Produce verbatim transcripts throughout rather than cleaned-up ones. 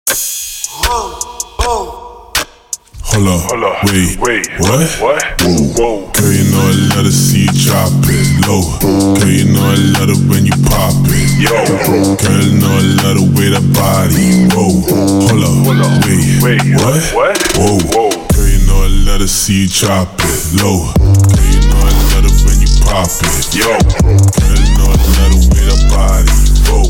Hold up, Hold up. wait, Wait. what? What? Whoa. Girl, you know I love to see you drop it low. Girl, you know I love it when you pop it. Yo. Girl, you know I love the way that body. Whoa, hold up, Hold up. wait, Wait. what? What? Whoa, Whoa. girl, you know I love to see you drop it low. Girl, you know I love it when you pop it. Yo. Girl, you know I love the way that body. Whoa,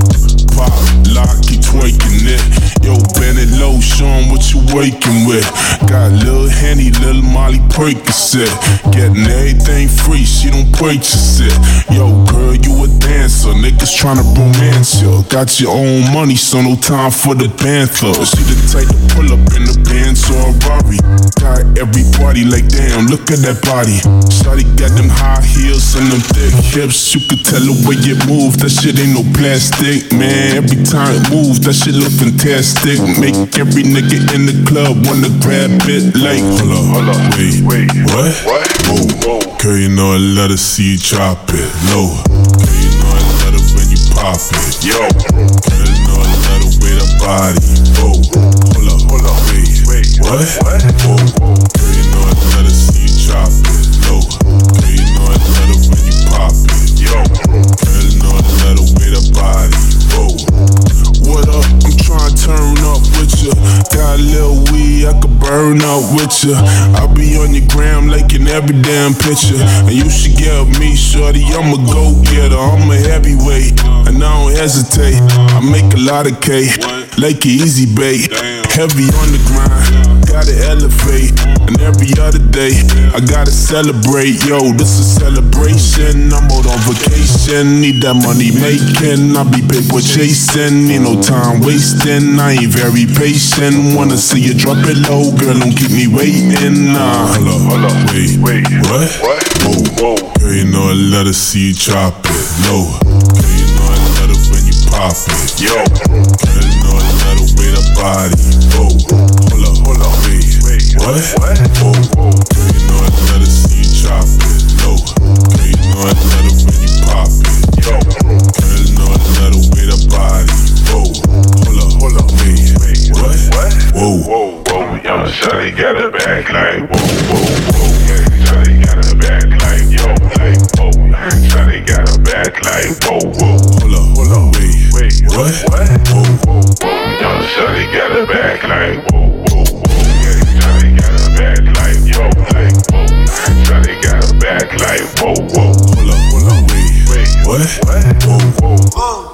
pop, lock, keep twerking it. Yo, bend it low, show 'em what you working with. Got Lil Henny, Lil Molly Percocet. Getting everything free, she don't purchase it. Yo, girl, you a dancer, niggas tryna romance you. Got your own money, so no time for the panther. She the type to pull up in the Benz or a Rari. Got everybody like, damn, look at that body. Shawty got them high heels and them thick hips. You could tell the way it move, that shit ain't no plastic, man. Every time it moves, that shit look fantastic. Make every nigga in the club wanna grab it like, hold up, Hold up. wait, Wait. what? What? Whoa, Whoa. girl, you know I love to see you drop it low. Girl, you know I love it when you pop it. Yo. Girl, you know I love the way that body. Whoa, hold up, Hold up. wait, Wait. what? What? Whoa, girl, you know I love to see you drop it low. Girl, you know I love it when you pop it. Yo. Girl, you know I love the way that body. Whoa, what up? I'm trying to turn up with ya. Got a little weed, I could burn up with ya. I'll be on your gram liking every damn picture. And you should get me, shorty, I'm a go-getter. I'm a heavyweight, and I don't hesitate. I make a lot of cake, like an easy bait. Heavy on the grind, gotta elevate. And every other day, I gotta celebrate. Yo, this is celebration, I'm out on vacation. Need that money making, I be paper chasing. Need no time wasting, I ain't very patient. Wanna see you drop it low, girl, don't keep me waiting. Nah, hold up, Hold up. wait, Wait. what? What? Whoa, Whoa. girl, you know I love to see you drop it low. Girl, you know I love it when you pop it. Yo. Girl, you know I love the way that body. Whoa, hold up, Hold up. wait, Wait. what? What? Whoa, Whoa. girl, you know I love to see you drop it low. Girl, you know I love it when you pop it. Yo. Girl, you know I love the way that body. Whoa, hold up, Hold up. wait, Wait. what? What? Whoa, Whoa. Whoa. Yo, shawty got a back like whoa, whoa, whoa. Yeah, shawty got a back like yo, like whoa. Shawty got a back like whoa, whoa. hold up, Hold up. wait, Wait. what? What? Whoa, Whoa, whoa. Yo, shawty got a back like whoa, whoa, whoa. Yeah, shawty got a back like yo, like whoa. Shawty got a back like whoa, whoa. hold up, Hold up. wait, Wait. what? What? Whoa, Whoa.